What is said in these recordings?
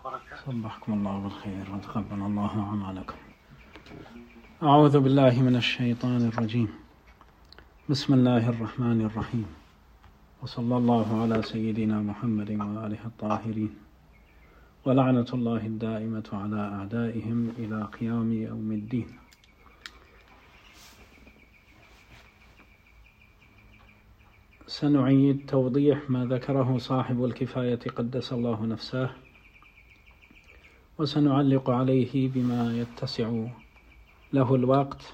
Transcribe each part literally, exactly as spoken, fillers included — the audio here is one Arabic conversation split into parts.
وبركاته. صبحكم الله بالخير وتقبل الله أعمالكم. أعوذ بالله من الشيطان الرجيم. بسم الله الرحمن الرحيم، وصلى الله على سيدنا محمد وآله الطاهرين، ولعنة الله الدائمة على أعدائهم إلى قيام يوم الدين. سنعيد توضيح ما ذكره صاحب الكفاية قدس الله نفسه، وسنعلق عليه بما يتسع له الوقت،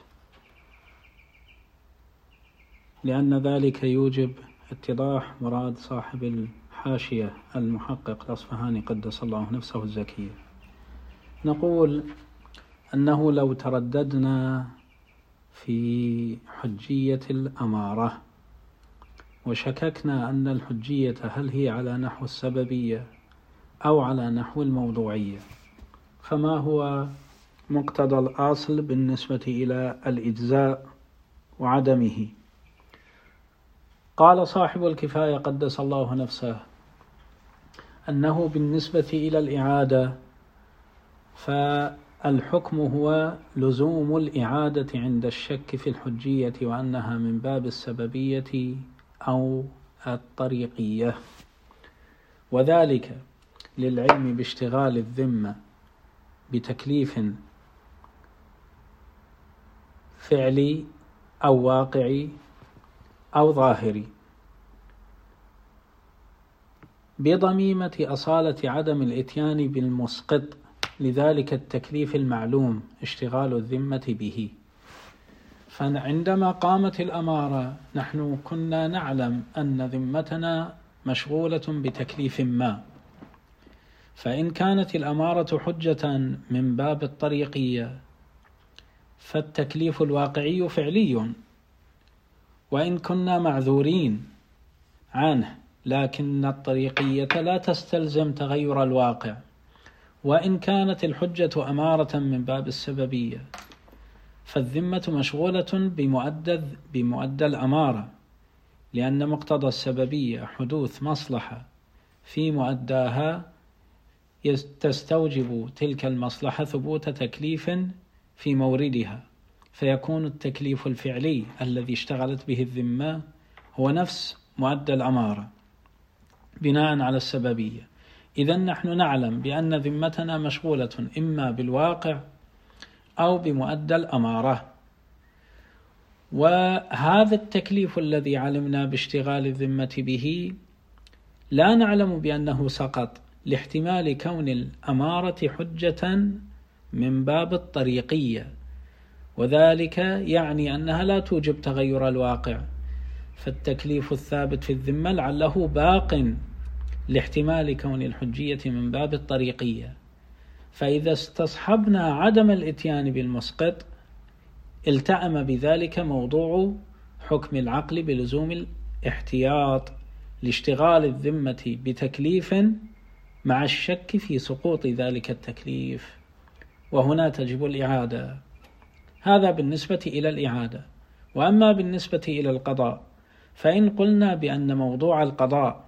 لأن ذلك يوجب اتضاح مراد صاحب الحاشية المحقق الأصفهاني قدس الله نفسه الزكية. نقول أنه لو ترددنا في حجية الأمارة وشككنا أن الحجية هل هي على نحو السببية أو على نحو الموضوعية، فما هو مقتضى الأصل بالنسبة إلى الإجزاء وعدمه؟ قال صاحب الكفاية قدس الله نفسه أنه بالنسبة إلى الإعادة فالحكم هو لزوم الإعادة عند الشك في الحجية، وأنها من باب السببية أو الطريقية، وذلك للعلم باشتغال الذمة بتكليف فعلي أو واقعي أو ظاهري بضميمة أصالة عدم الإتيان بالمسقط لذلك التكليف المعلوم اشتغال الذمة به. فعندما قامت الأمارة نحن كنا نعلم أن ذمتنا مشغولة بتكليف ما، فإن كانت الأمارة حجة من باب الطريقية فالتكليف الواقعي فعلي، وإن كنا معذورين عنه، لكن الطريقية لا تستلزم تغير الواقع. وإن كانت الحجة أمارة من باب السببية فالذمة مشغولة بمؤدى بمؤدى الأمارة، لأن مقتضى السببية حدوث مصلحة في مؤداها تستوجب تلك المصلحة ثبوت تكليف في موردها، فيكون التكليف الفعلي الذي اشتغلت به الذمة هو نفس مؤدى الأمارة بناء على السببية. إذن نحن نعلم بأن ذمتنا مشغولة إما بالواقع أو بمؤدى الأمارة، وهذا التكليف الذي علمنا باشتغال الذمة به لا نعلم بأنه سقط لاحتمال كون الأمارة حجة من باب الطريقية، وذلك يعني أنها لا توجب تغير الواقع، فالتكليف الثابت في الذمة لعله باق لاحتمال كون الحجية من باب الطريقية. فإذا استصحبنا عدم الإتيان بالمسقط التأم بذلك موضوع حكم العقل بلزوم الاحتياط لاشتغال الذمة بتكليف مع الشك في سقوط ذلك التكليف، وهنا تجب الإعادة. هذا بالنسبة إلى الإعادة. وأما بالنسبة إلى القضاء فإن قلنا بأن موضوع القضاء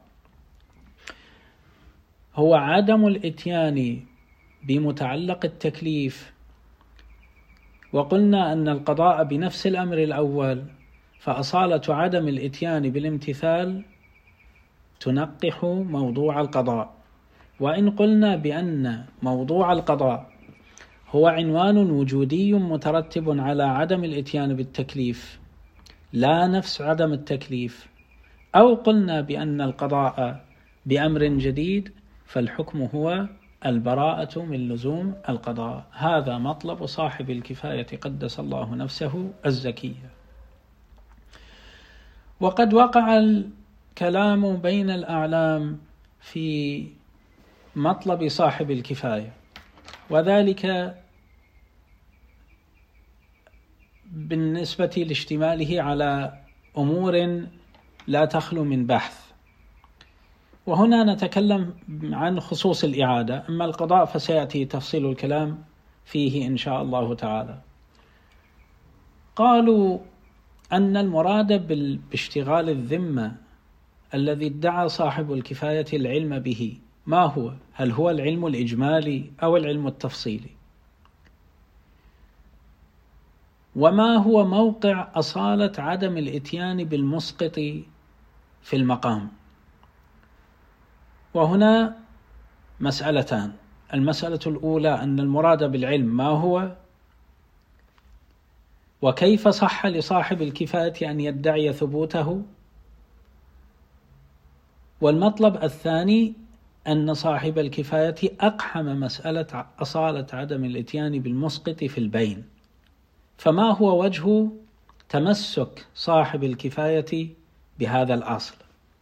هو عدم الإتيان بمتعلق التكليف، وقلنا أن القضاء بنفس الأمر الأول، فأصالة عدم الإتيان بالامتثال تنقح موضوع القضاء. وإن قلنا بأن موضوع القضاء هو عنوان وجودي مترتب على عدم الإتيان بالتكليف لا نفس عدم التكليف، أو قلنا بأن القضاء بأمر جديد، فالحكم هو البراءة من لزوم القضاء. هذا مطلب صاحب الكفاية قدس الله نفسه الزكية. وقد وقع الكلام بين الأعلام في مطلب صاحب الكفاية، وذلك بالنسبة لاشتماله على أمور لا تخلو من بحث. وهنا نتكلم عن خصوص الإعادة، أما القضاء فسيأتي تفصيل الكلام فيه إن شاء الله تعالى. قالوا أن المراد باشتغال الذمة الذي ادعى صاحب الكفاية العلم به ما هو؟ هل هو العلم الإجمالي أو العلم التفصيلي؟ وما هو موقع أصالة عدم الإتيان بالمسقط في المقام؟ وهنا مسألتان. المسألة الأولى أن المراد بالعلم ما هو، وكيف صح لصاحب الكفاية أن يدعي ثبوته. والمطلب الثاني أن صاحب الكفاية أقحم مسألة أصالة عدم الإتيان بالمسقط في البين، فما هو وجه تمسك صاحب الكفاية بهذا الأصل؟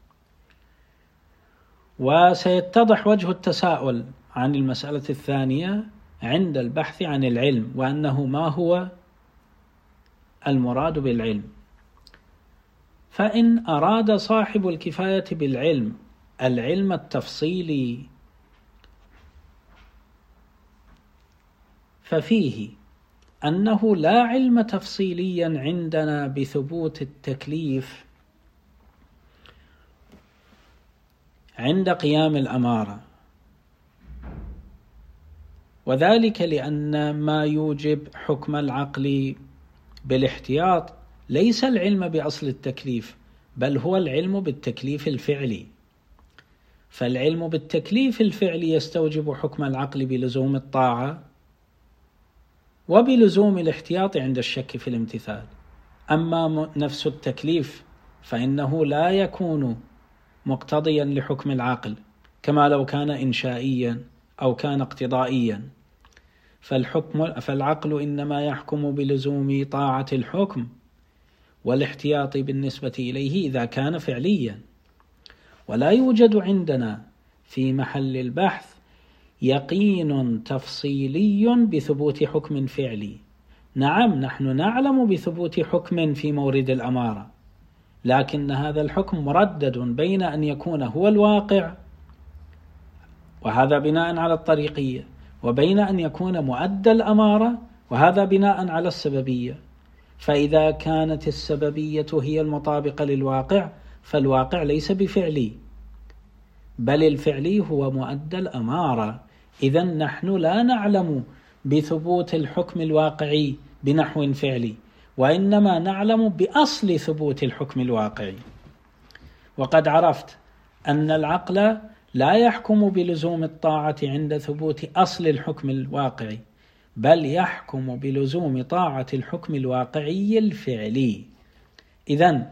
وسيتضح وجه التساؤل عن المسألة الثانية عند البحث عن العلم، وأنه ما هو المراد بالعلم. فإن أراد صاحب الكفاية بالعلم العلم التفصيلي ففيه أنه لا علم تفصيليا عندنا بثبوت التكليف عند قيام الأمارة، وذلك لأن ما يوجب حكم العقل بالاحتياط ليس العلم بأصل التكليف، بل هو العلم بالتكليف الفعلي. فالعلم بالتكليف الفعلي يستوجب حكم العقل بلزوم الطاعة وبلزوم الاحتياط عند الشك في الامتثال. أما نفس التكليف فإنه لا يكون مقتضيا لحكم العقل كما لو كان إنشائيا أو كان اقتضائيا، فالحكم فالعقل إنما يحكم بلزوم طاعة الحكم والاحتياط بالنسبة إليه إذا كان فعليا. ولا يوجد عندنا في محل البحث يقين تفصيلي بثبوت حكم فعلي. نعم، نحن نعلم بثبوت حكم في مورد الأمارة، لكن هذا الحكم مردد بين أن يكون هو الواقع، وهذا بناء على الطريقية، وبين أن يكون مؤدى الأمارة، وهذا بناء على السببية. فإذا كانت السببية هي المطابقة للواقع فالواقع ليس بفعلي، بل الفعلي هو مؤدى الأمارة. إذن نحن لا نعلم بثبوت الحكم الواقعي بنحو فعلي، وإنما نعلم بأصل ثبوت الحكم الواقعي. وقد عرفت أن العقل لا يحكم بلزوم الطاعة عند ثبوت أصل الحكم الواقعي، بل يحكم بلزوم طاعة الحكم الواقعي الفعلي. إذن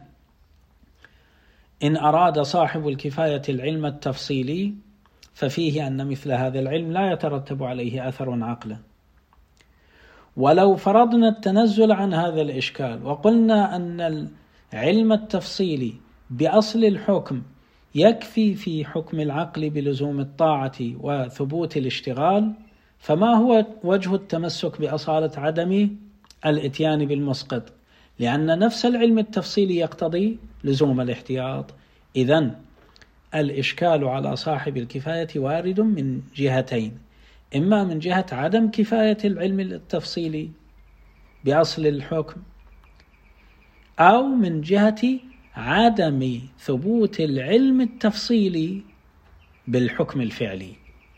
إن أراد صاحب الكفاية العلم التفصيلي ففيه أن مثل هذا العلم لا يترتب عليه أثر عقلا. ولو فرضنا التنزل عن هذا الإشكال وقلنا أن العلم التفصيلي بأصل الحكم يكفي في حكم العقل بلزوم الطاعة وثبوت الاشتغال، فما هو وجه التمسك بأصالة عدم الإتيان بالمسقط؟ لأن نفس العلم التفصيلي يقتضي لزوم الاحتياط. إذن الإشكال على صاحب الكفاية وارد من جهتين: إما من جهة عدم كفاية العلم التفصيلي بأصل الحكم، أو من جهة عدم ثبوت العلم التفصيلي بالحكم الفعلي.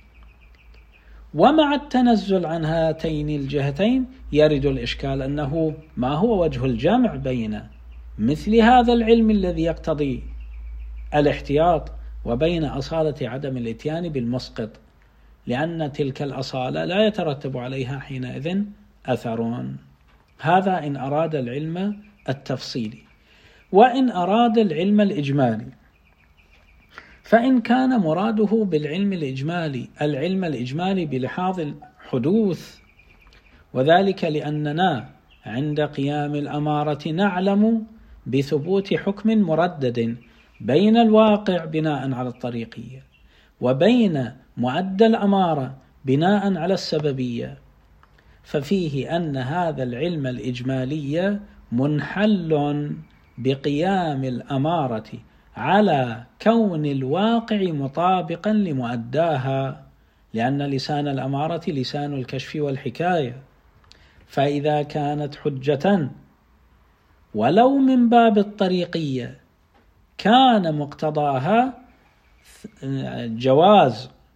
ومع التنزل عن هاتين الجهتين يرد الإشكال أنه ما هو وجه الجمع بين مثل هذا العلم الذي يقتضي الاحتياط وبين أصالة عدم الإتيان بالمسقط، لأن تلك الأصالة لا يترتب عليها حينئذ أثر. هذا إن أراد العلم التفصيلي. وإن أراد العلم الإجمالي، فإن كان مراده بالعلم الإجمالي العلم الإجمالي بلحاظ الحدوث، وذلك لأننا عند قيام الأمارة نعلم بثبوت حكم مردد بين الواقع بناء على الطريقية وبين مؤدى الأمارة بناء على السببية، ففيه أن هذا العلم الإجمالي منحل بقيام الأمارة على كون الواقع مطابقا لمؤداها، لأن لسان الأمارة لسان الكشف والحكاية. فإذا كانت حجة ولو من باب الطريقية كان مقتضاها جواز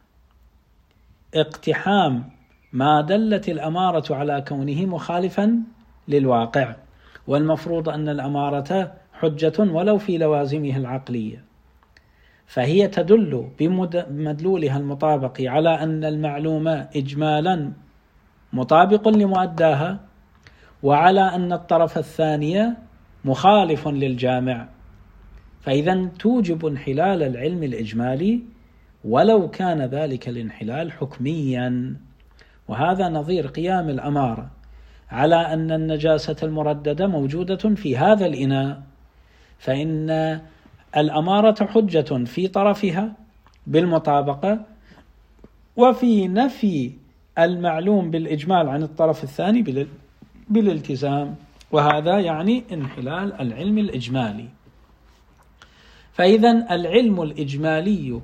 اقتحام ما دلت الأمارة على كونه مخالفا للواقع، والمفروض أن الأمارة حجة ولو في لوازمها العقلية، فهي تدل بمدلولها المطابق على أن المعلومة إجمالا مطابق لمؤداها، وعلى أن الطرف الثاني مخالف للجامع، فإذا توجب انحلال العلم الإجمالي ولو كان ذلك الانحلال حكميا. وهذا نظير قيام الأمارة على أن النجاسة المرددة موجودة في هذا الإناء، فإن الأمارة حجة في طرفها بالمطابقة، وفي نفي المعلوم بالإجمال عن الطرف الثاني بالالتزام، وهذا يعني انحلال العلم الإجمالي. فإذا العلم الإجمالي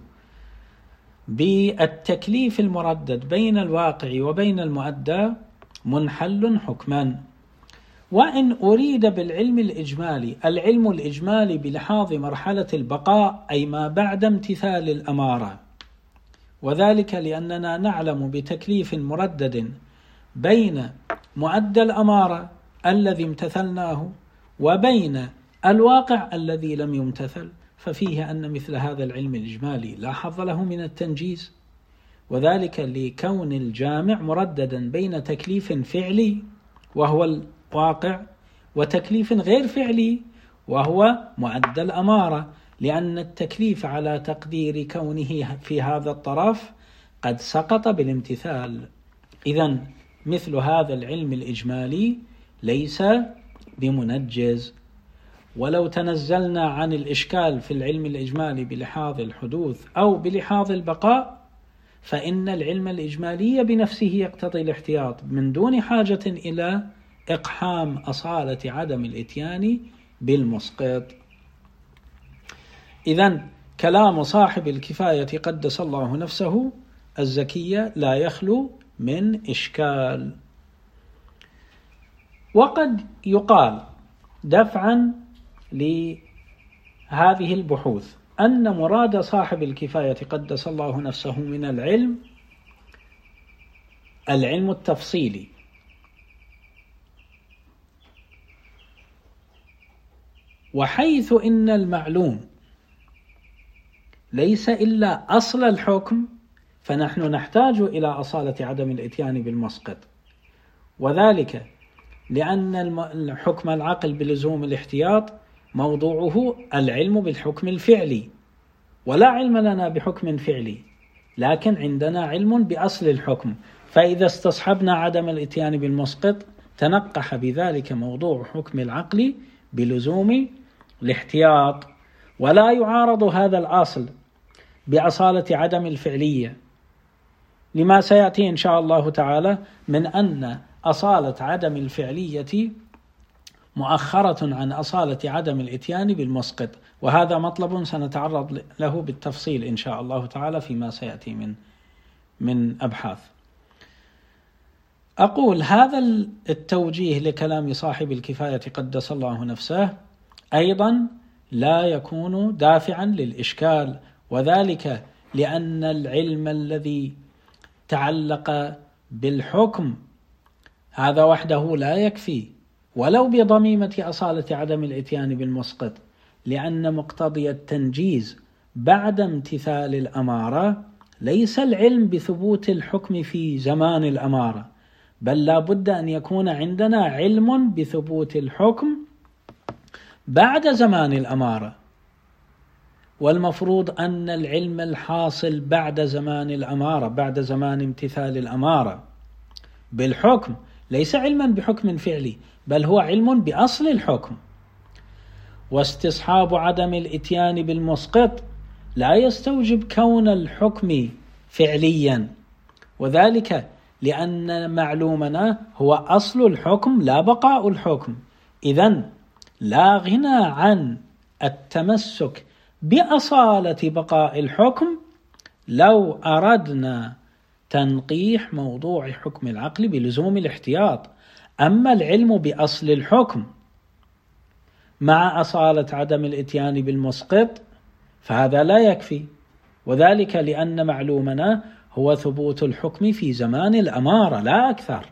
بالتكليف المردد بين الواقع وبين المؤدى منحل حكما. وإن أريد بالعلم الإجمالي العلم الإجمالي بلحاظ مرحلة البقاء، أي ما بعد امتثال الأمارة، وذلك لأننا نعلم بتكليف مردد بين مؤدى الأمارة الذي امتثلناه وبين الواقع الذي لم يمتثل، ففيه أن مثل هذا العلم الإجمالي لا حظ له من التنجيز، وذلك لكون الجامع مرددا بين تكليف فعلي وهو الواقع وتكليف غير فعلي وهو مؤدى الأمارة، لأن التكليف على تقدير كونه في هذا الطرف قد سقط بالامتثال. إذن مثل هذا العلم الإجمالي ليس بمنجز. ولو تنزلنا عن الإشكال في العلم الإجمالي بلحاظ الحدوث أو بلحاظ البقاء، فإن العلم الإجمالي بنفسه يقتضي الاحتياط من دون حاجة إلى إقحام أصالة عدم الإتيان بالمسقط. إذن كلام صاحب الكفاية قدس الله نفسه الزكية لا يخلو من إشكال. وقد يقال دفعا لهذه البحوث أن مراد صاحب الكفاية قدس الله نفسه من العلم العلم التفصيلي، وحيث إن المعلوم ليس إلا أصل الحكم، فنحن نحتاج إلى أصالة عدم الإتيان بالمسقط، وذلك لأن الحكم العقل بلزوم الاحتياط موضوعه العلم بالحكم الفعلي، ولا علم لنا بحكم فعلي، لكن عندنا علم بأصل الحكم، فإذا استصحبنا عدم الإتيان بالمسقط تنقح بذلك موضوع حكم العقل بلزوم الاحتياط، ولا يعارض هذا الأصل بأصالة عدم الفعلية، لما سيأتي إن شاء الله تعالى من أن أصالة عدم الفعلية مؤخرة عن أصالة عدم الإتيان بالمسقط، وهذا مطلب سنتعرض له بالتفصيل إن شاء الله تعالى فيما سيأتي من من أبحاث. أقول هذا التوجيه لكلام صاحب الكفاية قدس الله نفسه أيضا لا يكون دافعا للإشكال، وذلك لأن العلم الذي تعلق بالحكم هذا وحده لا يكفي ولو بضميمة أصالة عدم الإتيان بالمسقط، لأن مقتضي التنجيز بعد امتثال الأمارة ليس العلم بثبوت الحكم في زمان الأمارة، بل لا بد أن يكون عندنا علم بثبوت الحكم بعد زمان الأمارة، والمفروض أن العلم الحاصل بعد زمان الأمارة بعد زمان امتثال الأمارة بالحكم ليس علما بحكم فعلي، بل هو علم بأصل الحكم. واستصحاب عدم الإتيان بالمسقط لا يستوجب كون الحكم فعليا، وذلك لأن معلومنا هو أصل الحكم لا بقاء الحكم. إذن لا غنى عن التمسك بأصالة بقاء الحكم لو أردنا تنقيح موضوع حكم العقل بلزوم الاحتياط. أما العلم بأصل الحكم مع أصالة عدم الإتيان بالمسقط فهذا لا يكفي، وذلك لأن معلومنا هو ثبوت الحكم في زمان الأمارة لا أكثر.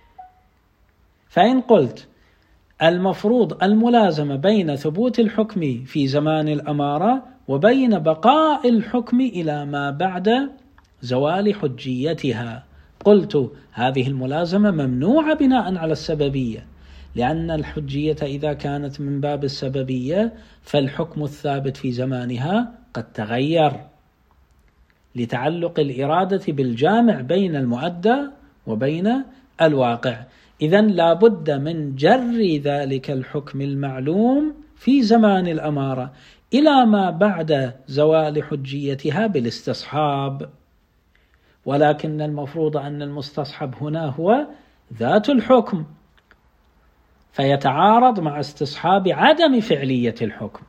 فإن قلت المفروض الملازمة بين ثبوت الحكم في زمان الأمارة وبين بقاء الحكم إلى ما بعد زوال حجيتها، قلت هذه الملازمة ممنوعة بناء على السببية، لأن الحجية إذا كانت من باب السببية فالحكم الثابت في زمانها قد تغير لتعلق الإرادة بالجامع بين المؤدى وبين الواقع. إذن لا بد من جر ذلك الحكم المعلوم في زمان الأمارة إلى ما بعد زوال حجيتها بالاستصحاب، ولكن المفروض أن المستصحب هنا هو ذات الحكم، فيتعارض مع استصحاب عدم فعلية الحكم.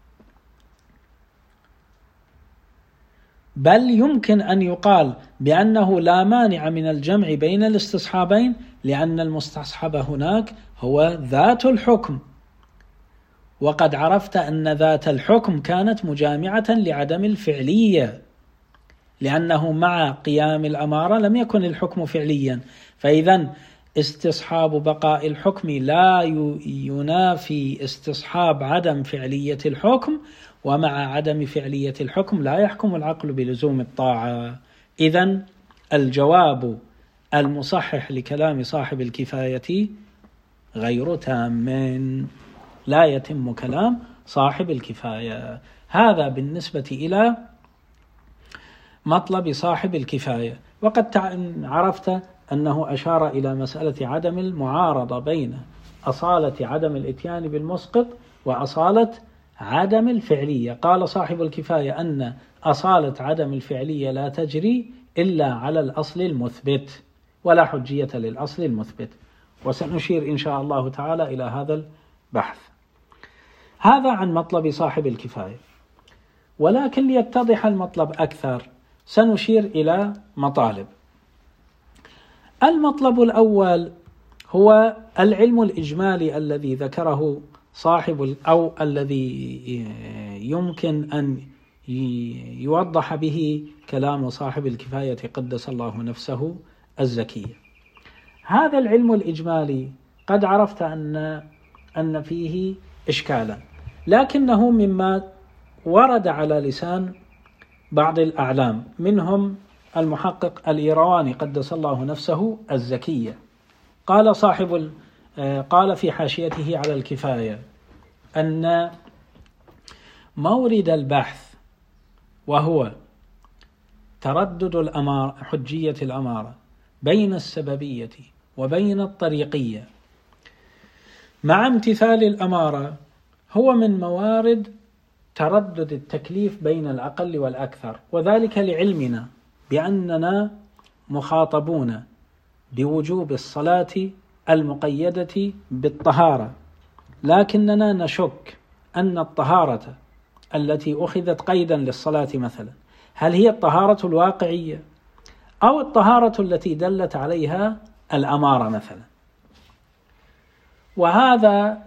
بل يمكن أن يقال بأنه لا مانع من الجمع بين الاستصحابين، لأن المستصحب هناك هو ذات الحكم، وقد عرفت أن ذات الحكم كانت مجامعة لعدم الفعلية، لأنه مع قيام الأمارة لم يكن الحكم فعليا، فإذا استصحاب بقاء الحكم لا ينافي استصحاب عدم فعلية الحكم، ومع عدم فعلية الحكم لا يحكم العقل بلزوم الطاعة. إذن الجواب المصحح لكلام صاحب الكفاية غير تام، لا يتم كلام صاحب الكفاية. هذا بالنسبة إلى مطلب صاحب الكفاية. وقد عرفت أنه أشار إلى مسألة عدم المعارضة بين أصالة عدم الإتيان بالمسقط وأصالة عدم الفعلية. قال صاحب الكفاية أن أصالة عدم الفعلية لا تجري إلا على الأصل المثبت، ولا حجية للأصل المثبت، وسنشير إن شاء الله تعالى إلى هذا البحث. هذا عن مطلب صاحب الكفاية، ولكن ليتضح المطلب أكثر سنشير إلى مطالب. المطلب الأول هو العلم الإجمالي الذي ذكره صاحب أو الذي يمكن أن يوضح به كلام صاحب الكفاية قدس الله نفسه الزكية. هذا العلم الإجمالي قد عرفت أن أن فيه إشكالا، لكنه مما ورد على لسان بعض الأعلام، منهم المحقق الإيرواني قدس الله نفسه الزكية. قال صاحب قال في حاشيته على الكفاية أن مورد البحث وهو تردد الأمارة حجية الأمارة بين السببية وبين الطريقية مع امتثال الأمارة هو من موارد تردد التكليف بين الأقل والأكثر، وذلك لعلمنا بأننا مخاطبون بوجوب الصلاة المقيدة بالطهارة، لكننا نشك أن الطهارة التي أخذت قيدا للصلاة مثلا هل هي الطهارة الواقعية أو الطهارة التي دلت عليها الأمارة مثلا. وهذا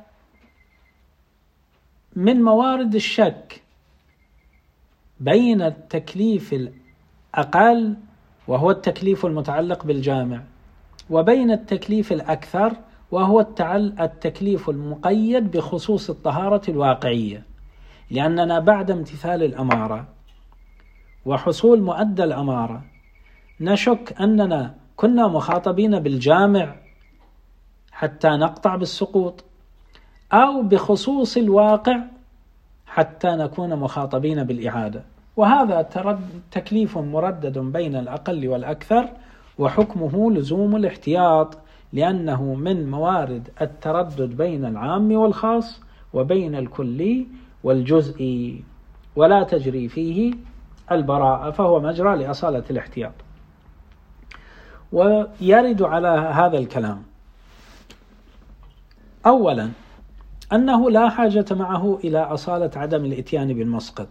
من موارد الشك بين التكليف الأقل وهو التكليف المتعلق بالجامع وبين التكليف الأكثر وهو التكليف المقيد بخصوص الطهارة الواقعية، لأننا بعد امتثال الأمارة وحصول مؤدى الأمارة نشك أننا كنا مخاطبين بالجامع حتى نقطع بالسقوط، أو بخصوص الواقع حتى نكون مخاطبين بالإعادة. وهذا تكليف مردد بين الأقل والأكثر، وحكمه لزوم الاحتياط، لأنه من موارد التردد بين العام والخاص وبين الكلي والجزئي، ولا تجري فيه البراءة، فهو مجرى لأصالة الاحتياط. ويرد على هذا الكلام أولا أنه لا حاجة معه إلى أصالة عدم الإتيان بالمسقط،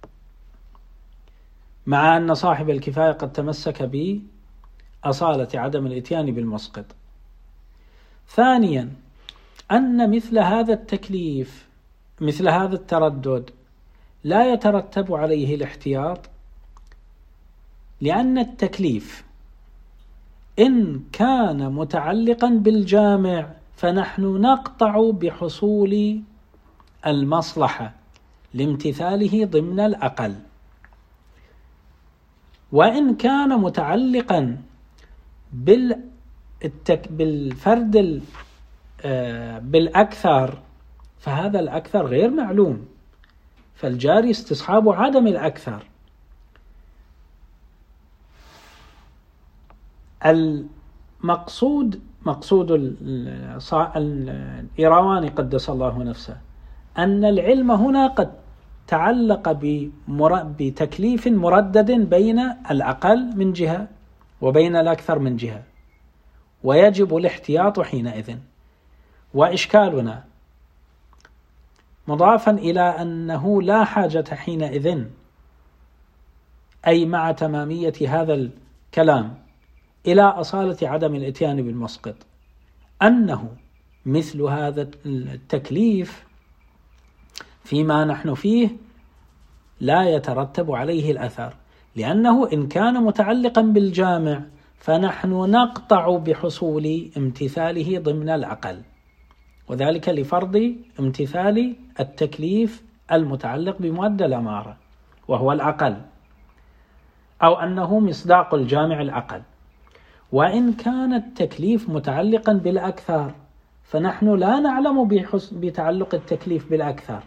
مع أن صاحب الكفاية قد تمسك بأصالة عدم الإتيان بالمسقط. ثانيا أن مثل هذا التكليف مثل هذا التردد لا يترتب عليه الاحتياط لأن التكليف إن كان متعلقا بالجامع فنحن نقطع بحصول المصلحة لامتثاله ضمن الأقل، وإن كان متعلقا بالفرد بالأكثر فهذا الأكثر غير معلوم، فالجاري استصحاب عدم الأكثر. المقصود مقصود الإيرواني قدس الله نفسه أن العلم هنا قد تعلق بتكليف مردد بين الأقل من جهة وبين الأكثر من جهة، ويجب الاحتياط حينئذ. وإشكالنا مضافا إلى أنه لا حاجة حينئذ، أي مع تمامية هذا الكلام، إلى أصالة عدم الإتيان بالمسقط، أنه مثل هذا التكليف فيما نحن فيه لا يترتب عليه الأثر، لأنه إن كان متعلقا بالجامع فنحن نقطع بحصول امتثاله ضمن الأقل، وذلك لفرض امتثال التكليف المتعلق بمؤدى الأمارة وهو الأقل، أو أنه مصداق الجامع الأقل. وإن كان التكليف متعلقا بالأكثر فنحن لا نعلم بتعلق التكليف بالأكثر،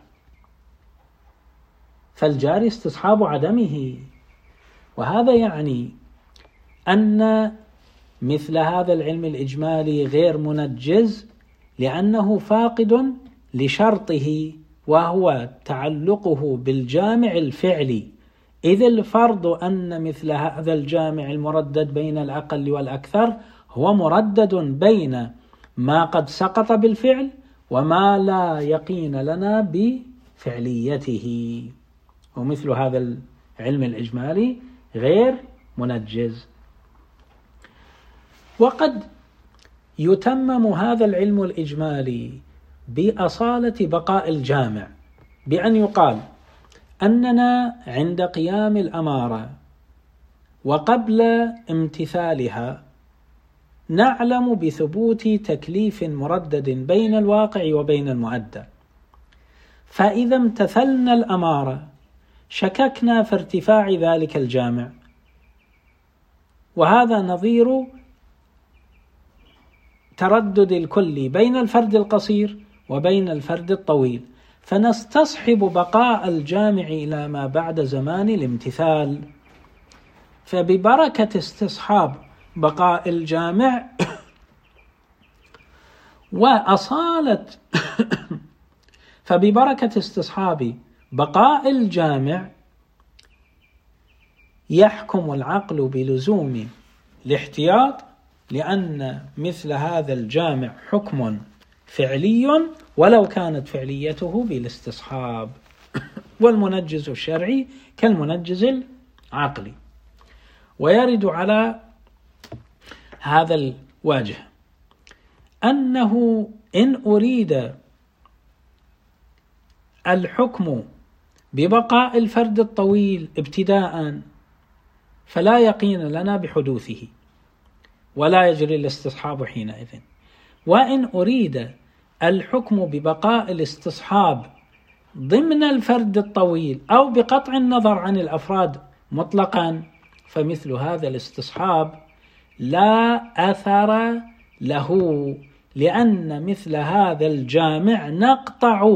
فالجاري استصحاب عدمه. وهذا يعني أن مثل هذا العلم الإجمالي غير منجز، لأنه فاقد لشرطه وهو تعلقه بالجامع الفعلي، إذ الفرض أن مثل هذا الجامع المردد بين الأقل والأكثر هو مردد بين ما قد سقط بالفعل وما لا يقين لنا بفعليته، ومثل هذا العلم الإجمالي غير منجز. وقد يتمم هذا العلم الإجمالي بأصالة بقاء الجامع بأن يقال أننا عند قيام الأمارة وقبل امتثالها نعلم بثبوت تكليف مردد بين الواقع وبين المؤدى، فإذا امتثلنا الأمارة شككنا في ارتفاع ذلك الجامع، وهذا نظير تردد الكل بين الفرد القصير وبين الفرد الطويل، فنستصحب بقاء الجامع إلى ما بعد زمان الامتثال. فببركة استصحاب بقاء الجامع وأصالة فببركة استصحاب بقاء الجامع يحكم العقل بلزوم الاحتياط، لأن مثل هذا الجامع حكم فعلي ولو كانت فعليته بالاستصحاب، والمنجز الشرعي كالمنجز العقلي. ويرد على هذا الوجه أنه إن أريد الحكم ببقاء الفرد الطويل ابتداء فلا يقين لنا بحدوثه ولا يجري الاستصحاب حينئذ، وإن أريد الحكم ببقاء الاستصحاب ضمن الفرد الطويل أو بقطع النظر عن الأفراد مطلقا فمثل هذا الاستصحاب لا أثر له، لأن مثل هذا الجامع نقطع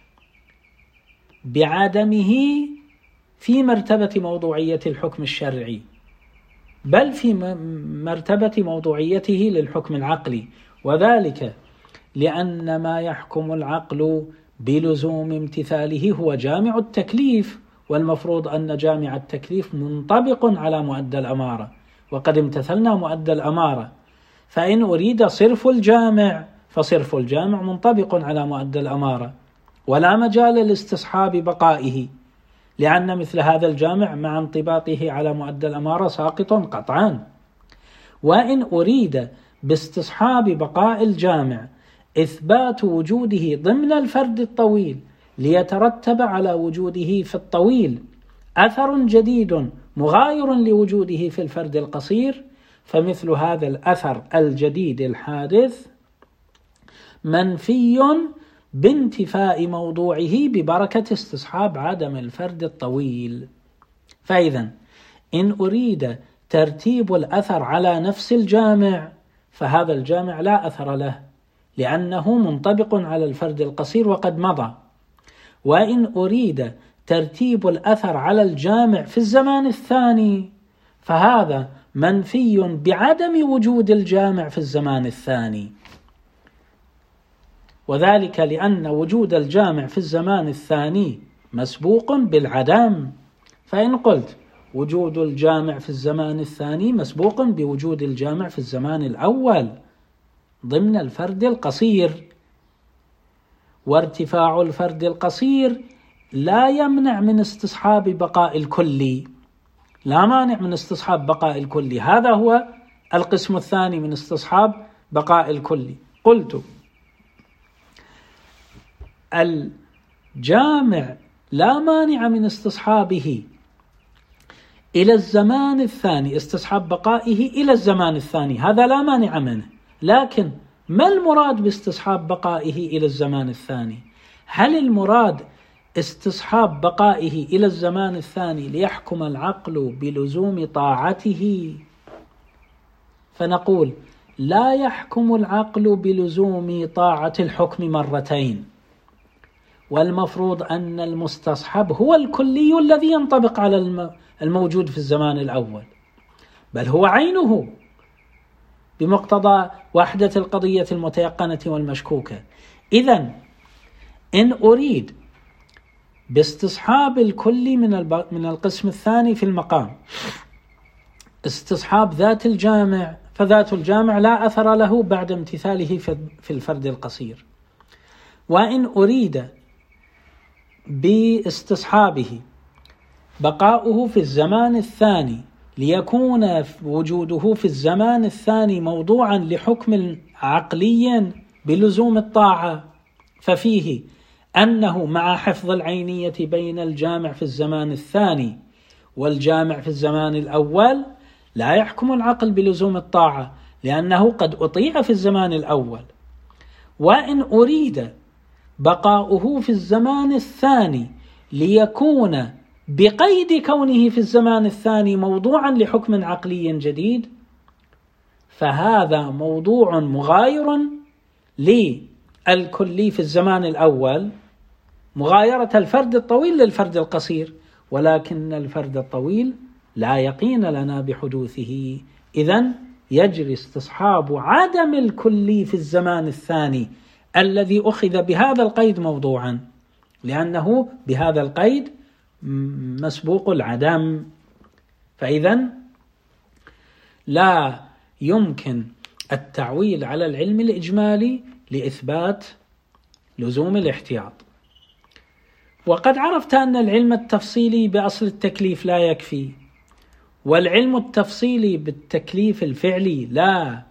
بعدمه في مرتبة موضوعية الحكم الشرعي، بل في مرتبة موضوعيته للحكم العقلي، وذلك لأن ما يحكم العقل بلزوم امتثاله هو جامع التكليف، والمفروض أن جامع التكليف منطبق على مؤدى الأمارة، وقد امتثلنا مؤدى الأمارة، فإن أريد صرف الجامع فصرف الجامع منطبق على مؤدى الأمارة ولا مجال لاستصحاب بقائه، لأن مثل هذا الجامع مع انطباقه على مؤدى الأمارة ساقط قطعا. وإن أريد باستصحاب بقاء الجامع إثبات وجوده ضمن الفرد الطويل ليترتب على وجوده في الطويل أثر جديد مغاير لوجوده في الفرد القصير، فمثل هذا الأثر الجديد الحادث منفي بانتفاء موضوعه ببركة استصحاب عدم الفرد الطويل. فإذا إن أريد ترتيب الأثر على نفس الجامع فهذا الجامع لا أثر له لأنه منطبق على الفرد القصير وقد مضى. وإن أريد ترتيب الأثر على الجامع في الزمان الثاني فهذا منفي بعدم وجود الجامع في الزمان الثاني، وذلك لأن وجود الجامع في الزمان الثاني مسبوق بالعدم. فإن قلت وجود الجامع في الزمان الثاني مسبوق بوجود الجامع في الزمان الأول ضمن الفرد القصير، وارتفاع الفرد القصير لا يمنع من استصحاب بقاء الكلي، لا مانع من استصحاب بقاء الكلي. هذا هو القسم الثاني من استصحاب بقاء الكلي. قلت الجامع لا مانع من استصحابه إلى الزمان الثاني، استصحاب بقائه إلى الزمان الثاني هذا لا مانع منه، لكن ما المراد باستصحاب بقائه إلى الزمان الثاني؟ هل المراد استصحاب بقائه إلى الزمان الثاني ليحكم العقل بلزوم طاعته؟ فنقول لا يحكم العقل بلزوم طاعة الحكم مرتين، والمفروض أن المستصحب هو الكلي الذي ينطبق على الموجود في الزمان الأول، بل هو عينه بمقتضى وحدة القضية المتيقنة والمشكوكة. إذن إن أريد باستصحاب الكل من من القسم الثاني في المقام استصحاب ذات الجامع، فذات الجامع لا أثر له بعد امتثاله في الفرد القصير. وإن أريد باستصحابه بقاؤه في الزمان الثاني ليكون وجوده في الزمان الثاني موضوعا لحكم عقلي بلزوم الطاعة، ففيه أنه مع حفظ العينية بين الجامع في الزمان الثاني والجامع في الزمان الأول لا يحكم العقل بلزوم الطاعة لأنه قد أطيع في الزمان الأول. وإن أريد بقاؤه في الزمان الثاني ليكون بقيد كونه في الزمان الثاني موضوعا لحكم عقلي جديد فهذا موضوع مغاير للكلي في الزمان الأول، مغايرة الفرد الطويل للفرد القصير، ولكن الفرد الطويل لا يقين لنا بحدوثه. إذن يجري استصحاب عدم الكلي في الزمان الثاني الذي أخذ بهذا القيد موضوعا، لأنه بهذا القيد مسبوق العدم. فإذن لا يمكن التعويل على العلم الإجمالي لإثبات لزوم الاحتياط. وقد عرفت أن العلم التفصيلي بأصل التكليف لا يكفي، والعلم التفصيلي بالتكليف الفعلي لا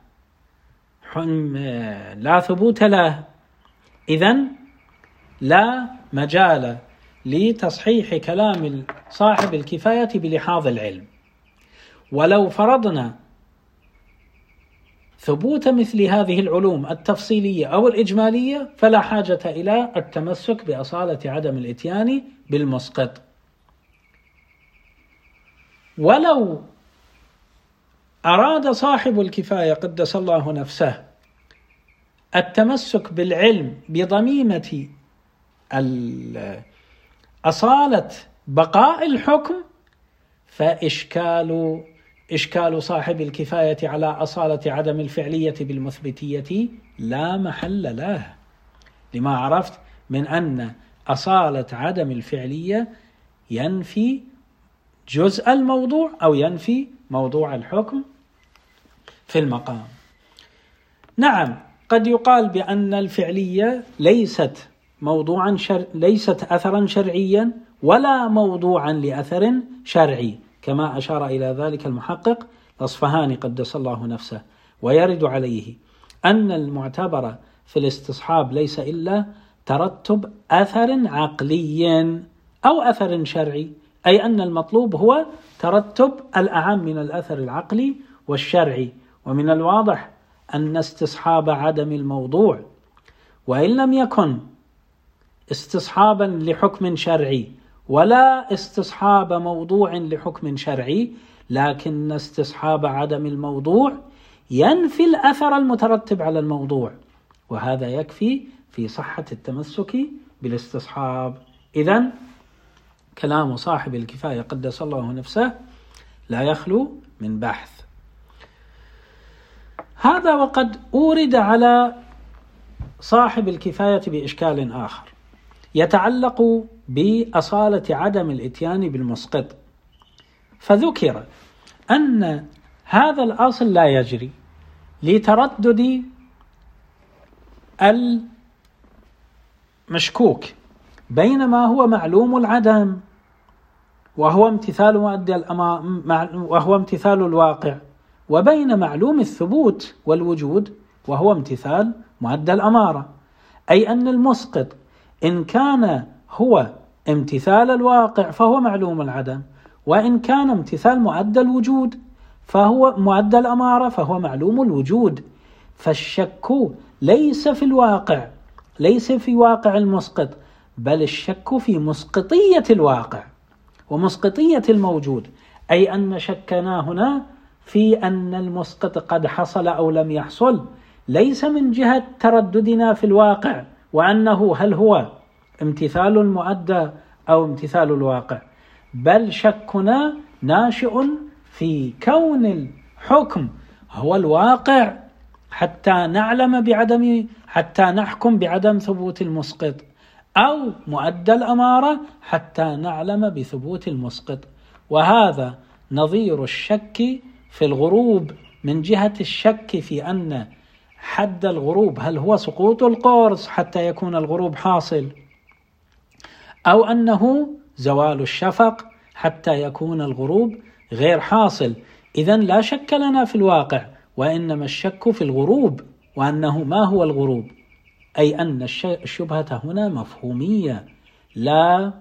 لا ثبوت له. إذن لا مجال لتصحيح كلام صاحب الكفاية بلحاظ العلم. ولو فرضنا ثبوت مثل هذه العلوم التفصيلية أو الإجمالية فلا حاجة إلى التمسك بأصالة عدم الإتيان بالمسقط. ولو أراد صاحب الكفاية قدس الله نفسه التمسك بالعلم بضميمة أصالة بقاء الحكم فإشكال إشكال صاحب الكفاية على أصالة عدم الفعلية بالمثبتية لا محل له، لما عرفت من أن أصالة عدم الفعلية ينفي جزء الموضوع أو ينفي موضوع الحكم في المقام. نعم، قد يقال بأن الفعلية ليست موضوعا شر... ليست أثرا شرعيا ولا موضوعا لأثر شرعي، كما أشار إلى ذلك المحقق الأصفهاني قدس الله نفسه. ويرد عليه أن المعتبر في الاستصحاب ليس إلا ترتب أثر عقلي أو أثر شرعي، أي أن المطلوب هو ترتب الأعم من الأثر العقلي والشرعي. ومن الواضح أن استصحاب عدم الموضوع، وإن لم يكن استصحابا لحكم شرعي ولا استصحاب موضوع لحكم شرعي، لكن استصحاب عدم الموضوع ينفي الأثر المترتب على الموضوع، وهذا يكفي في صحة التمسك بالاستصحاب. إذن كلام صاحب الكفاية قدس الله نفسه لا يخلو من بحث. هذا وقد أورد على صاحب الكفاية بإشكال آخر يتعلق بأصالة عدم الإتيان بالمسقط، فذكر أن هذا الأصل لا يجري لتردد المشكوك بين ما هو معلوم العدم وهو امتثال مؤدي وهو امتثال الواقع، وبين معلوم الثبوت والوجود وهو امتثال مؤدي الأمارة. أي أن المسقط إن كان هو امتثال الواقع فهو معلوم العدم، وإن كان امتثال مؤدي الوجود فهو مؤدي الأمارة فهو معلوم الوجود. فالشك ليس في الواقع، ليس في واقع المسقط، بل الشك في مسقطية الواقع ومسقطية الموجود. أي أن شكنا هنا في أن المسقط قد حصل أو لم يحصل، ليس من جهة ترددنا في الواقع وأنه هل هو امتثال المؤدى أو امتثال الواقع، بل شكنا ناشئ في كون الحكم هو الواقع حتى نعلم بعدم حتى نحكم بعدم ثبوت المسقط، أو مؤدى الأمارة حتى نعلم بثبوت المسقط. وهذا نظير الشك في الغروب من جهة الشك في أن حد الغروب هل هو سقوط القرص حتى يكون الغروب حاصل، أو أنه زوال الشفق حتى يكون الغروب غير حاصل. إذن لا شك لنا في الواقع، وإنما الشك في الغروب وأنه ما هو الغروب. أي أن الشبهة هنا مفهومية لا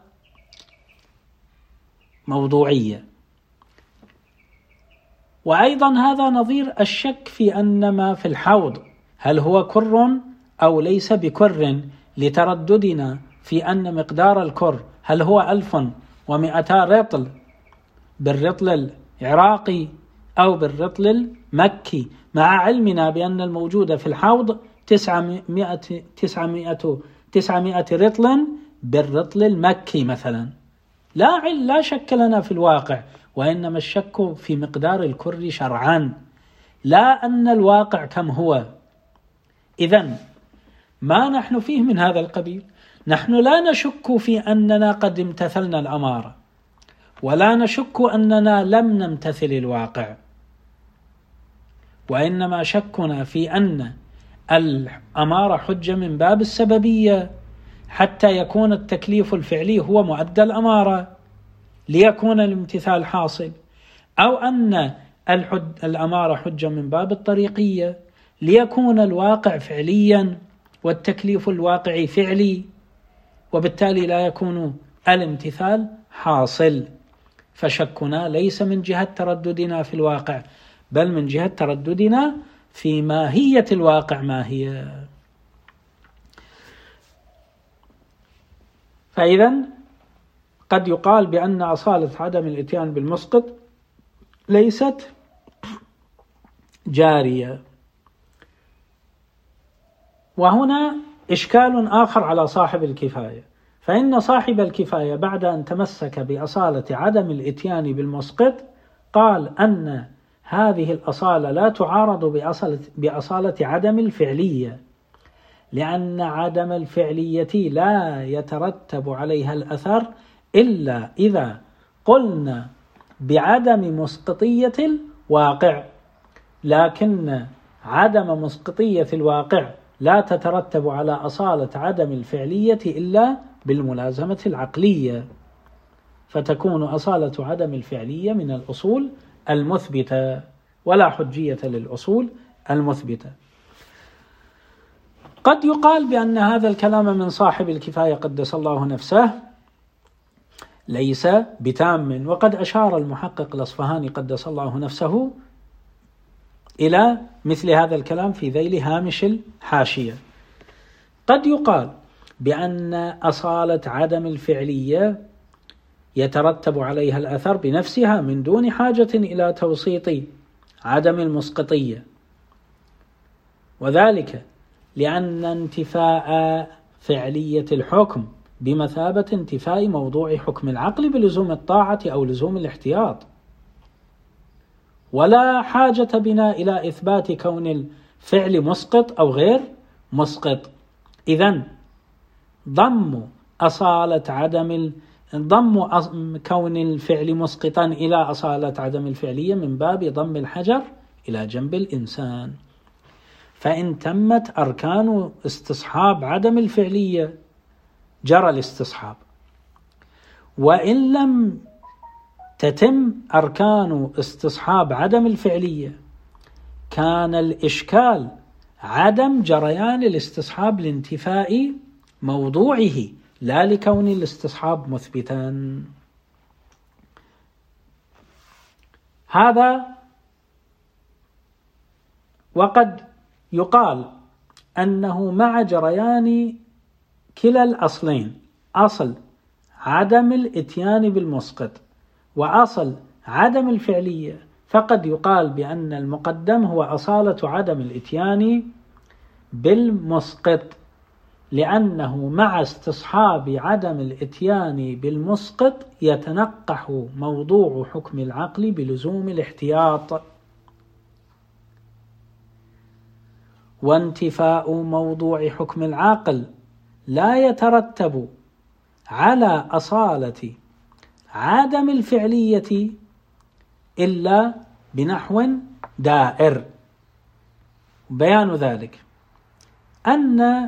موضوعية. وأيضا هذا نظير الشك في أن ما في الحوض هل هو كر أو ليس بكر، لترددنا في أن مقدار الكر هل هو ألف ومئتا رطل بالرطل العراقي أو بالرطل المكي، مع علمنا بأن الموجود في الحوض تسعمائة, تسعمائة, تسعمائة رطل بالرطل المكي مثلا. لا لا شك لنا في الواقع، وإنما الشك في مقدار الكر شرعا، لا أن الواقع كم هو. إذن ما نحن فيه من هذا القبيل. نحن لا نشك في أننا قد امتثلنا الأمارة، ولا نشك أننا لم نمتثل الواقع، وإنما شكنا في أن الأمارة حجة من باب السببية حتى يكون التكليف الفعلي هو مؤدى الأمارة ليكون الامتثال حاصل، أو أن الأمارة حجة من باب الطريقية ليكون الواقع فعليا والتكليف الواقعي فعلي، وبالتالي لا يكون الامتثال حاصل. فشكنا ليس من جهة ترددنا في الواقع، بل من جهة ترددنا في ماهية الواقع ما هي. فإذا قد يقال بأن أصالة عدم الإتيان بالمسقط ليست جارية. وهنا إشكال آخر على صاحب الكفاية، فإن صاحب الكفاية بعد أن تمسك بأصالة عدم الإتيان بالمسقط قال أن هذه الأصالة لا تعارض بأصالة, بأصالة عدم الفعلية، لأن عدم الفعلية لا يترتب عليها الأثر إلا إذا قلنا بعدم مسقطية الواقع، لكن عدم مسقطية الواقع لا تترتب على أصالة عدم الفعلية إلا بالملازمة العقلية، فتكون أصالة عدم الفعلية من الأصول المثبتة، ولا حجية للأصول المثبتة. قد يقال بأن هذا الكلام من صاحب الكفاية قدس الله نفسه ليس بتام. وقد أشار المحقق الأصفهاني قدس الله نفسه إلى مثل هذا الكلام في ذيل هامش الحاشية. قد يقال بأن أصالة عدم الفعلية يترتب عليها الأثر بنفسها من دون حاجة إلى توسيط عدم المسقطية، وذلك لأن انتفاء فعلية الحكم بمثابة انتفاء موضوع حكم العقل بلزوم الطاعة أو لزوم الاحتياط، ولا حاجة بنا إلى إثبات كون الفعل مسقط أو غير مسقط. إذن ضم أصالة عدم ضم كون الفعل مسقطا إلى أصالة عدم الفعلية من باب ضم الحجر إلى جنب الإنسان. فإن تمت أركان استصحاب عدم الفعلية جرى الاستصحاب، وإن لم تتم أركان استصحاب عدم الفعلية كان الإشكال عدم جريان الاستصحاب لانتفاء موضوعه لا لكون الاستصحاب مثبتا. هذا وقد يقال أنه مع جريان كلا الأصلين، أصل عدم الإتيان بالمسقط وأصل عدم الفعلية، فقد يقال بأن المقدم هو أصالة عدم الإتيان بالمسقط، لأنه مع استصحاب عدم الإتيان بالمسقط يتنقح موضوع حكم العقل بلزوم الاحتياط، وانتفاء موضوع حكم العقل لا يترتب على أصالة عدم الفعلية إلا بنحو دائر. بيان ذلك أن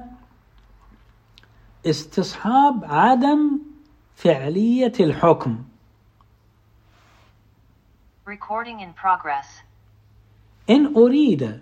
استصحاب عدم فعلية الحكم Recording in progress. إن أريد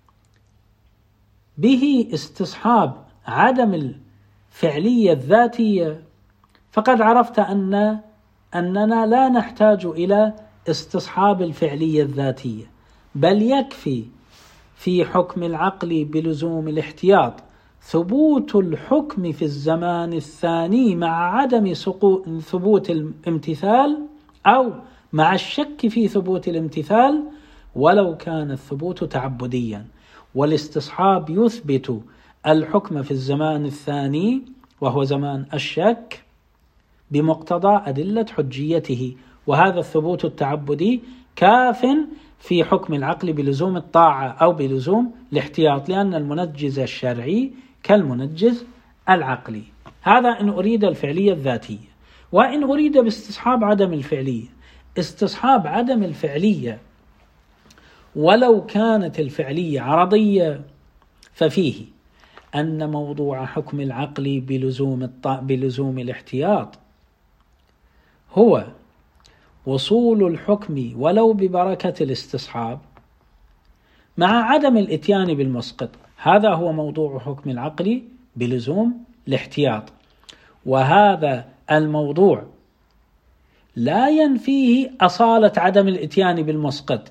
به استصحاب عدم الفعلية الذاتية فقد عرفت أن أننا لا نحتاج إلى استصحاب الفعلية الذاتية، بل يكفي في حكم العقل بلزوم الاحتياط ثبوت الحكم في الزمان الثاني مع عدم ثبوت الامتثال أو مع الشك في ثبوت الامتثال ولو كان الثبوت تعبديا. والاستصحاب يثبت الحكم في الزمان الثاني وهو زمان الشك بمقتضى أدلة حجيته، وهذا الثبوت التعبدي كاف في حكم العقل بلزوم الطاعة أو بلزوم الاحتياط، لأن المنجز الشرعي كالمنجز العقلي. هذا إن أريد الفعلية الذاتية. وإن أريد باستصحاب عدم الفعلية، استصحاب عدم الفعلية ولو كانت الفعلية عرضية ففيه أن موضوع حكم العقل بلزوم الط... بلزوم الاحتياط هو وصول الحكم ولو ببركة الاستصحاب مع عدم الإتيان بالمسقط. هذا هو موضوع حكم العقل بلزوم الاحتياط، وهذا الموضوع لا ينفيه أصالة عدم الإتيان بالمسقط،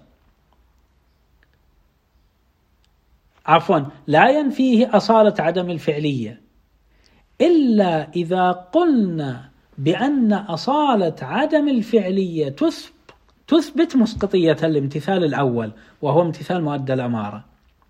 عفوا لا ينفيه أصالة عدم الفعلية، إلا إذا قلنا بأن أصالة عدم الفعلية تثبت مسقطية الامتثال الأول وهو امتثال مؤدى الأمارة.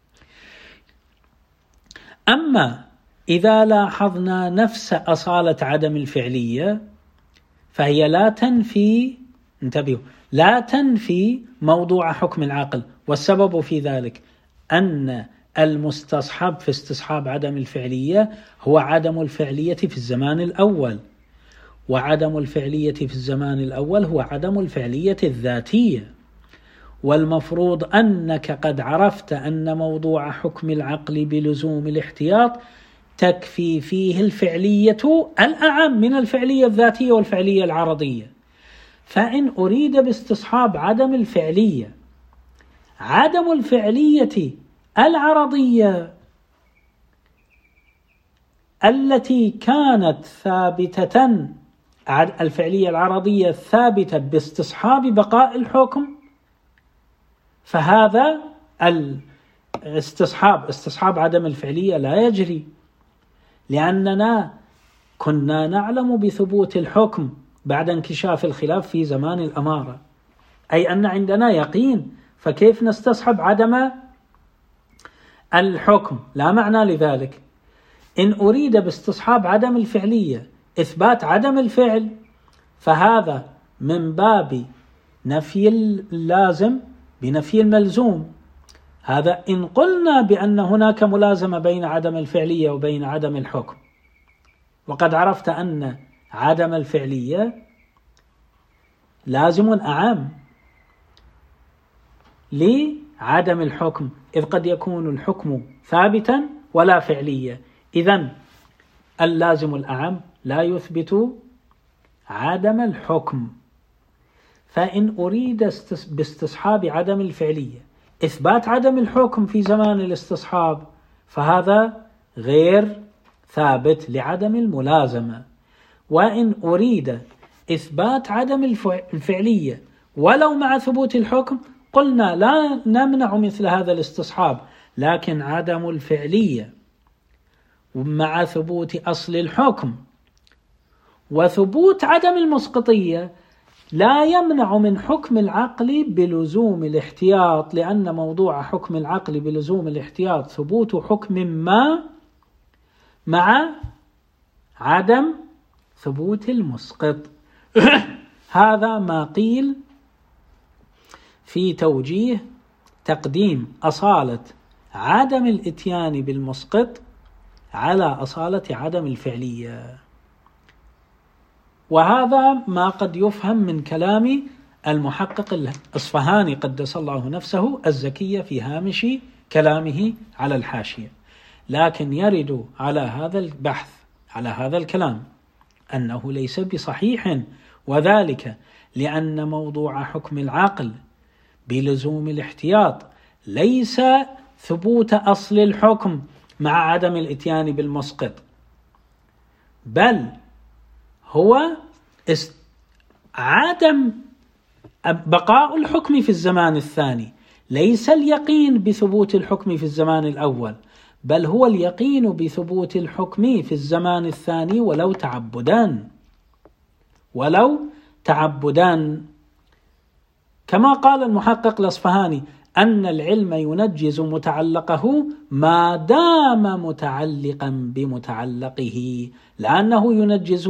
أما إذا لاحظنا نفس أصالة عدم الفعلية فهي لا تنفي، انتبهوا، لا تنفي موضوع حكم العقل، والسبب في ذلك أن المستصحب في استصحاب عدم الفعلية هو عدم الفعلية في الزمان الأول، وعدم الفعلية في الزمان الأول هو عدم الفعلية الذاتية. والمفروض أنك قد عرفت أن موضوع حكم العقل بلزوم الاحتياط تكفي فيه الفعلية الأعم من الفعلية الذاتية والفعلية العرضية. فإن أريد باستصحاب عدم الفعلية عدم الفعلية العرضية التي كانت ثابتة الفعلية العرضية ثابتة باستصحاب بقاء الحكم، فهذا الاستصحاب استصحاب عدم الفعلية لا يجري، لأننا كنا نعلم بثبوت الحكم بعد انكشاف الخلاف في زمان الأمارة، أي أن عندنا يقين، فكيف نستصحب عدم الحكم؟ لا معنى لذلك. إن أريد باستصحاب عدم الفعلية إثبات عدم الفعل، فهذا من باب نفي اللازم بنفي الملزوم. هذا إن قلنا بأن هناك ملازمة بين عدم الفعلية وبين عدم الحكم، وقد عرفت أن عدم الفعلية لازم أعم لعدم الحكم، إذ قد يكون الحكم ثابتا ولا فعلية، إذن اللازم الأعم لا يثبت عدم الحكم. فإن أريد باستصحاب عدم الفعلية إثبات عدم الحكم في زمان الاستصحاب، فهذا غير ثابت لعدم الملازمة. وإن أريد إثبات عدم الفعلية ولو مع ثبوت الحكم، قلنا لا نمنع مثل هذا الاستصحاب، لكن عدم الفعلية مع ثبوت أصل الحكم وثبوت عدم المسقطية لا يمنع من حكم العقل بلزوم الاحتياط، لأن موضوع حكم العقل بلزوم الاحتياط ثبوت حكم ما مع عدم ثبوت المسقط. هذا ما قيل في توجيه تقديم أصالة عدم الإتيان بالمسقط على أصالة عدم الفعلية، وهذا ما قد يفهم من كلام المحقق الأصفهاني قدس الله نفسه الزكية في هامش كلامه على الحاشية. لكن يرد على هذا البحث على هذا الكلام أنه ليس بصحيح، وذلك لأن موضوع حكم العقل بلزوم الاحتياط ليس ثبوت أصل الحكم مع عدم الإتيان بالمسقط، بل هو عدم بقاء الحكم في الزمان الثاني، ليس اليقين بثبوت الحكم في الزمان الأول، بل هو اليقين بثبوت الحكم في الزمان الثاني ولو تعبدان ولو تعبدان كما قال المحقق الأصفهاني أن العلم ينجز متعلقه ما دام متعلقا بمتعلقه، لأنه ينجز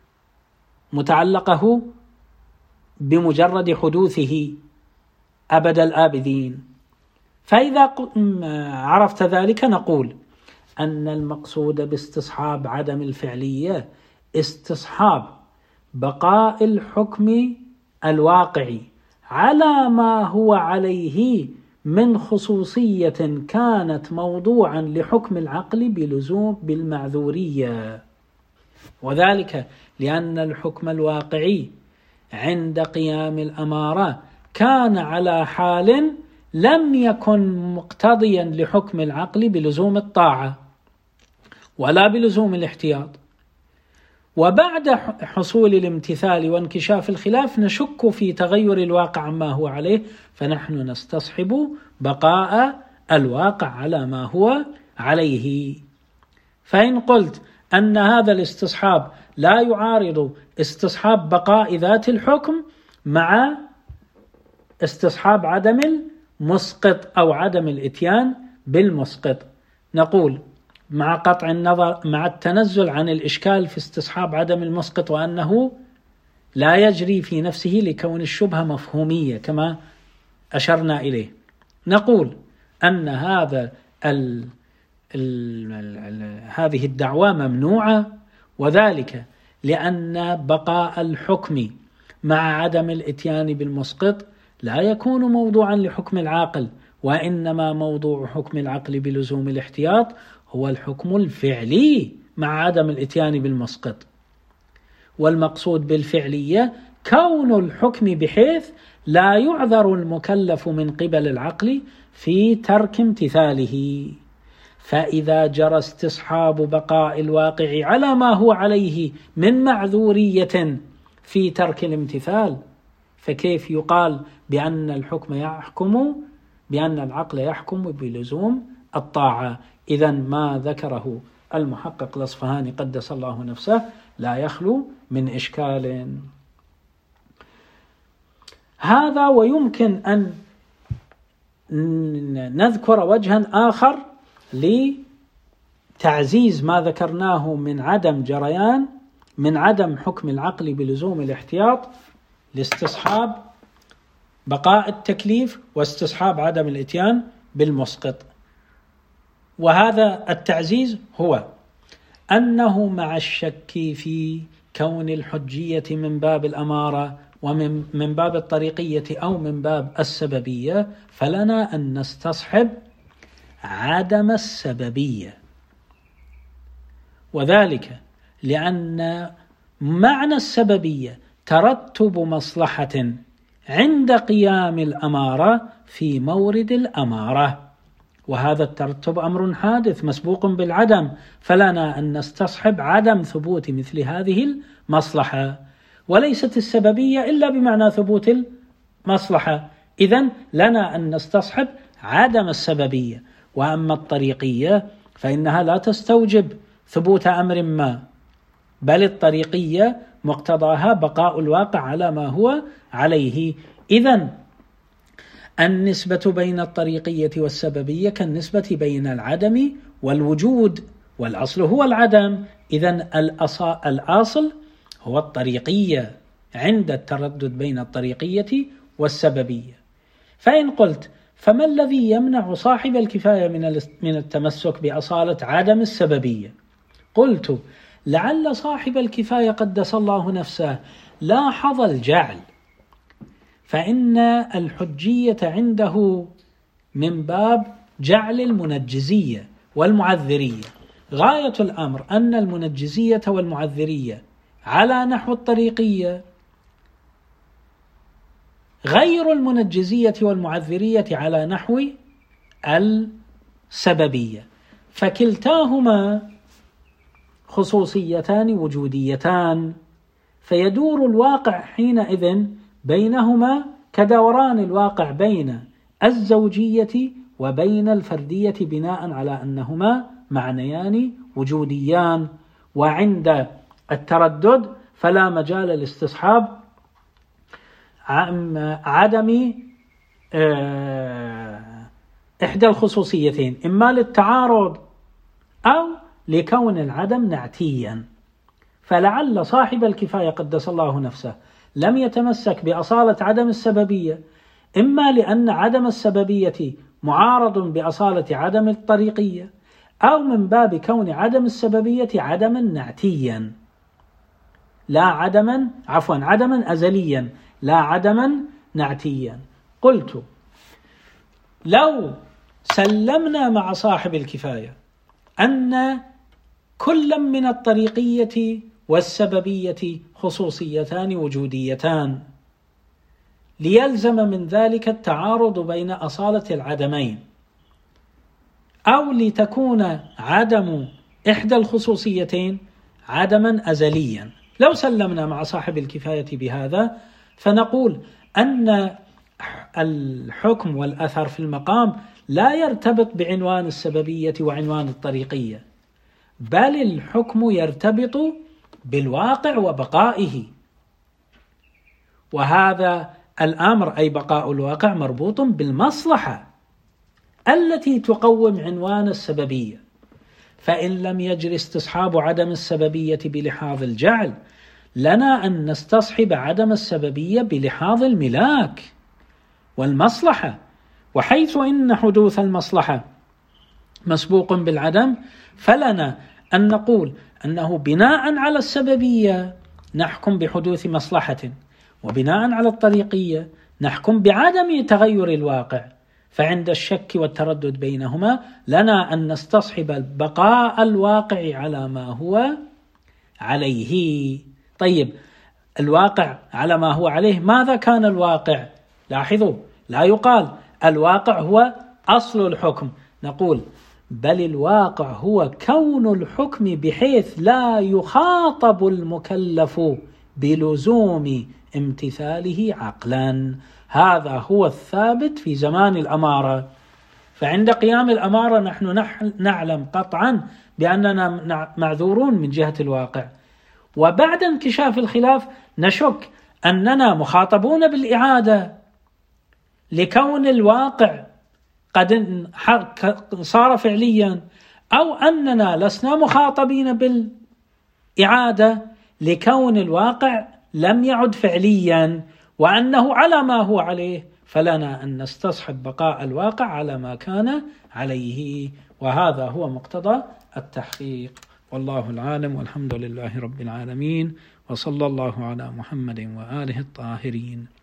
متعلقه بمجرد حدوثه أبد الآبدين. فإذا عرفت ذلك نقول أن المقصود باستصحاب عدم الفعلية استصحاب بقاء الحكم الواقعي على ما هو عليه من خصوصية كانت موضوعا لحكم العقل بلزوم بالمعذورية، وذلك لأن الحكم الواقعي عند قيام الأمارة كان على حال لم يكن مقتضيا لحكم العقل بلزوم الطاعة ولا بلزوم الاحتياط، وبعد حصول الامتثال وانكشاف الخلاف نشك في تغير الواقع عما هو عليه، فنحن نستصحب بقاء الواقع على ما هو عليه. فإن قلت أن هذا الاستصحاب لا يعارض استصحاب بقاء ذات الحكم مع استصحاب عدم المسقط أو عدم الإتيان بالمسقط، نقول مع قطع النظر مع التنزل عن الإشكال في استصحاب عدم المسقط وأنه لا يجري في نفسه لكون الشبهة مفهومية كما أشرنا إليه، نقول أن هذا ال ال ال هذه الدعوة ممنوعة، وذلك لأن بقاء الحكم مع عدم الإتيان بالمسقط لا يكون موضوعا لحكم العاقل، وإنما موضوع حكم العقل بلزوم الاحتياط هو الحكم الفعلي مع عدم الإتيان بالمسقط، والمقصود بالفعلية كون الحكم بحيث لا يعذر المكلف من قبل العقل في ترك امتثاله. فإذا جرى استصحاب بقاء الواقع على ما هو عليه من معذورية في ترك الامتثال، فكيف يقال بأن الحكم يحكم بأن العقل يحكم بلزوم الطاعة؟ إذن ما ذكره المحقق الأصفهاني قدس الله نفسه لا يخلو من إشكال. هذا ويمكن أن نذكر وجها آخر لتعزيز ما ذكرناه من عدم جريان من عدم حكم العقل بلزوم الاحتياط لاستصحاب بقاء التكليف واستصحاب عدم الاتيان بالمسقط. وهذا التعزيز هو أنه مع الشك في كون الحجية من باب الأمارة ومن من باب الطريقية أو من باب السببية، فلنا أن نستصحب عدم السببية، وذلك لأن معنى السببية ترتب مصلحة عند قيام الأمارة في مورد الأمارة، وهذا الترتب أمر حادث مسبوق بالعدم، فلنا أن نستصحب عدم ثبوت مثل هذه المصلحة، وليست السببية إلا بمعنى ثبوت المصلحة، إذن لنا أن نستصحب عدم السببية. وأما الطريقية فإنها لا تستوجب ثبوت أمر ما، بل الطريقية مقتضاها بقاء الواقع على ما هو عليه. إذن النسبة بين الطريقية والسببية كالنسبة بين العدم والوجود، والأصل هو العدم، إذن الأصل هو الطريقية عند التردد بين الطريقية والسببية. فإن قلت فما الذي يمنع صاحب الكفاية من التمسك بأصالة عدم السببية؟ قلت لعل صاحب الكفاية قدس الله نفسه لاحظ الجعل، فإن الحجية عنده من باب جعل المنجزية والمعذرية. غاية الأمر أن المنجزية والمعذرية على نحو الطريقية غير المنجزية والمعذرية على نحو السببية، فكلتاهما خصوصيتان وجوديتان، فيدور الواقع حينئذ بينهما كدوران الواقع بين الزوجية وبين الفردية، بناء على أنهما معنيان وجوديان. وعند التردد فلا مجال لاستصحاب عدم إحدى الخصوصيتين، إما للتعارض أو لكون العدم نعتيا. فلعل صاحب الكفاية قدس الله نفسه لم يتمسك بأصالة عدم السببية، إما لأن عدم السببية معارض بأصالة عدم الطريقية، أو من باب كون عدم السببية عدما نعتيا لا عدما عفوا عدما أزليا لا عدما نعتيا. قلت لو سلمنا مع صاحب الكفاية أن كل من الطريقية والسببية خصوصيتان وجوديتان، ليلزم من ذلك التعارض بين أصالة العدمين، أو لتكون عدم إحدى الخصوصيتين عدما أزليا. لو سلمنا مع صاحب الكفاية بهذا فنقول أن الحكم والأثر في المقام لا يرتبط بعنوان السببية وعنوان الطريقية، بل الحكم يرتبط بالواقع وبقائه، وهذا الأمر أي بقاء الواقع مربوط بالمصلحة التي تقوم عنوان السببية. فإن لم يجري استصحاب عدم السببية بلحاظ الجعل، لنا أن نستصحب عدم السببية بلحاظ الملاك والمصلحة، وحيث إن حدوث المصلحة مسبوق بالعدم، فلنا أن نقول أنه بناء على السببية نحكم بحدوث مصلحة، وبناء على الطريقية نحكم بعدم تغير الواقع. فعند الشك والتردد بينهما لنا أن نستصحب بقاء الواقع على ما هو عليه. طيب، الواقع على ما هو عليه، ماذا كان الواقع؟ لاحظوا، لا يقال الواقع هو أصل الحكم، نقول بل الواقع هو كون الحكم بحيث لا يخاطب المكلف بلزوم امتثاله عقلا. هذا هو الثابت في زمان الأمارة. فعند قيام الأمارة نحن نعلم قطعا بأننا معذورون من جهة الواقع، وبعد انكشاف الخلاف نشك أننا مخاطبون بالإعادة لكون الواقع قد صار فعليا، أو أننا لسنا مخاطبين بالإعادة لكون الواقع لم يعد فعليا وأنه على ما هو عليه، فلنا أن نستصحب بقاء الواقع على ما كان عليه، وهذا هو مقتضى التحقيق. والله العالم، والحمد لله رب العالمين، وصلى الله على محمد وآله الطاهرين.